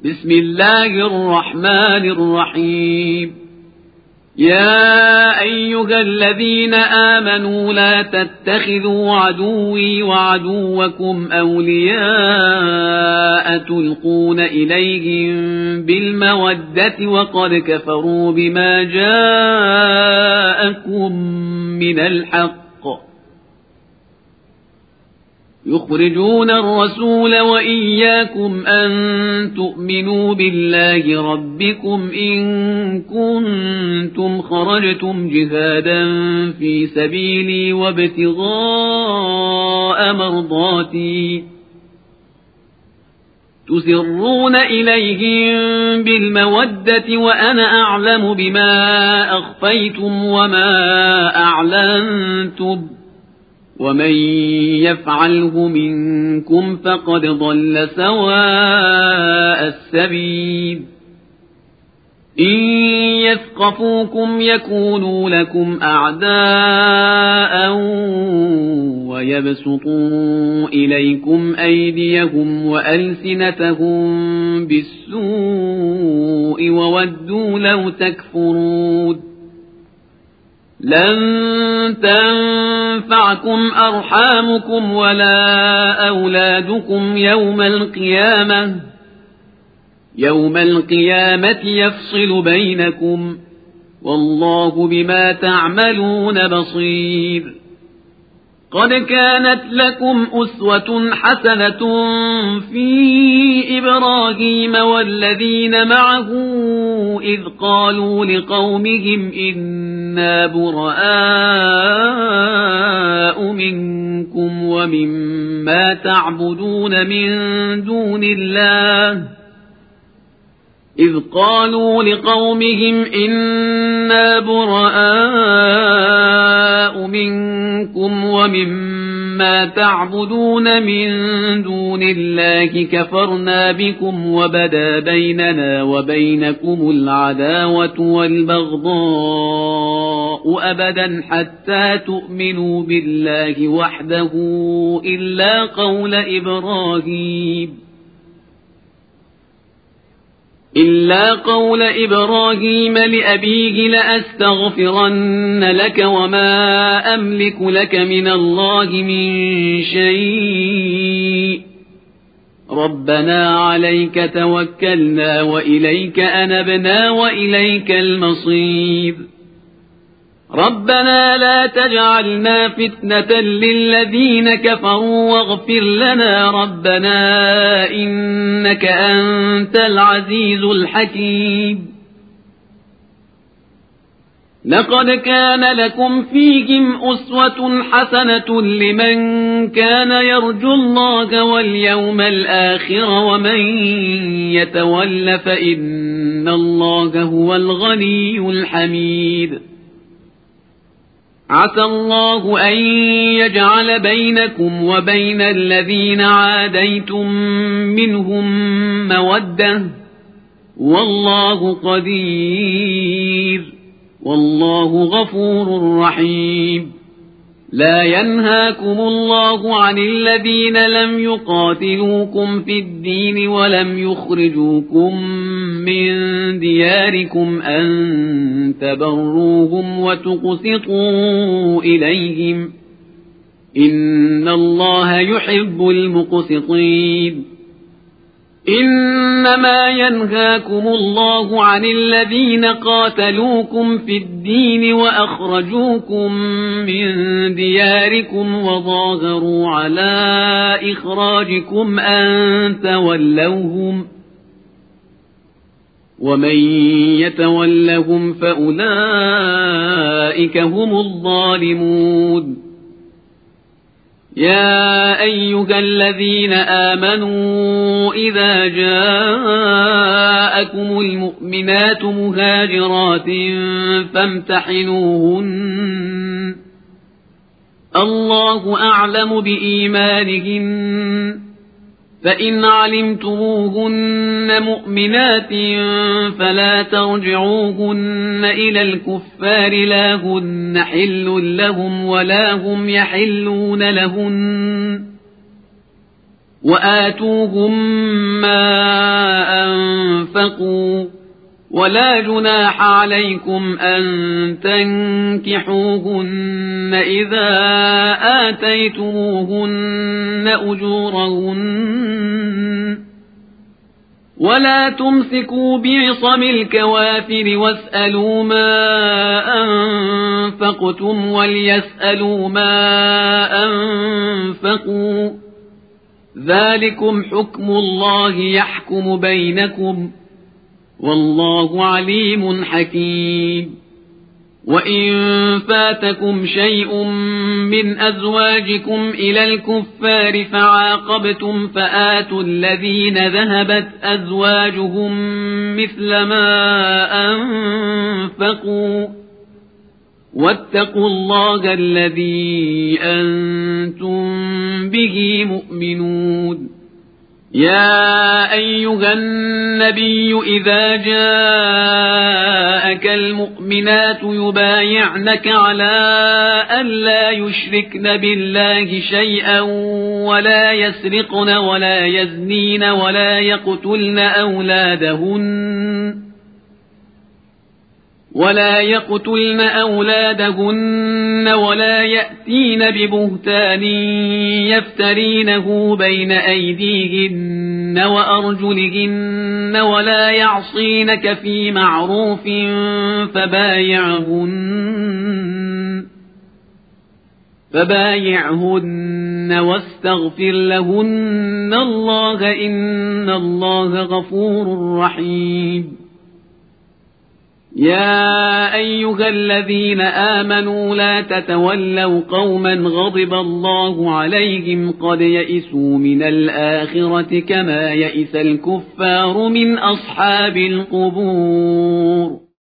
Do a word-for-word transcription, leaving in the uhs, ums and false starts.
بسم الله الرحمن الرحيم يا أيها الذين آمنوا لا تتخذوا عدوي وعدوكم أولياء تلقون إليهم بالمودة وقد كفروا بما جاءكم من الحق يخرجون الرسول وإياكم أن تؤمنوا بالله ربكم إن كنتم خرجتم جهادا في سبيلي وابتغاء مرضاتي تسرون إليهم بالمودة وأنا أعلم بما أخفيتم وما أعلنتم ومن يفعله منكم فقد ضل سواء السبيل إن يثقفوكم يكونوا لكم أعداء ويبسطوا إليكم أيديهم وألسنتهم بالسوء وودوا لو تكفرون لن تنفعكم أرحامكم ولا أولادكم يوم القيامة يوم القيامة يفصل بينكم والله بما تعملون بصير قد كانت لكم أسوة حسنة في إبراهيم والذين معه إذ قالوا لقومهم إنا براء منكم ومما تعبدون من دون الله إذ قالوا لقومهم إنا براء منكم ومما تعبدون من دون الله كفرنا بكم وبدا بيننا وبينكم العداوة والبغضاء أبدا حتى تؤمنوا بالله وحده إلا قول إبراهيم إلا قول إبراهيم لأبيه لأستغفرن لك وما أملك لك من الله من شيء ربنا عليك توكلنا وإليك أنبنا وإليك المصير ربنا لا تجعلنا فتنة للذين كفروا واغفر لنا ربنا إنك أنت العزيز الحكيم لقد كان لكم فيهم أسوة حسنة لمن كان يرجو الله واليوم الآخر ومن يتول فإن الله هو الغني الحميد عسى الله أن يجعل بينكم وبين الذين عاديتم منهم مودة والله قدير والله غفور رحيم لا ينهاكم الله عن الذين لم يقاتلوكم في الدين ولم يخرجوكم من دياركم أن تبروهم وتقسطوا إليهم إن الله يحب المقسطين إنما ينهاكم الله عن الذين قاتلوكم في الدين وأخرجوكم من دياركم وظاهروا على إخراجكم أن تولوهم ومن يتولهم فأولئك هم الظالمون يا أيها الذين آمنوا إذا جاءكم المؤمنات مهاجرات فامتحنوهن الله أعلم بإيمانهن فإن علمتموهن مؤمنات فلا ترجعوهن إلى الكفار لا هن حل لهم ولا هم يحلون لهن وآتوهم ما أنفقوا ولا جناح عليكم أن تنكحوهن إذا آتيتموهن أجورهن ولا تمسكوا بعصم الكوافر واسألوا ما أنفقتم وليسألوا ما أنفقوا ذلكم حكم الله يحكم بينكم والله عليم حكيم وإن فاتكم شيء من أزواجكم إلى الكفار فعاقبتم فآتوا الذين ذهبت أزواجهم مثل ما أنفقوا واتقوا الله الذي أنتم به مؤمنون يا أيها النبي إذا جاءك المؤمنات يبايعنك على أن لا يشركن بالله شيئا ولا يسرقن ولا يزنين ولا يقتلن أولادهن ولا يقتلن أولادهن ولا يأتين ببهتان يفترينه بين أيديهن وأرجلهن ولا يعصينك في معروف فبايعهن فبايعهن واستغفر لهن الله إن الله غفور رحيم يا أيها الذين آمنوا لا تتولوا قوما غضب الله عليهم قد يئسوا من الآخرة كما يئس الكفار من أصحاب القبور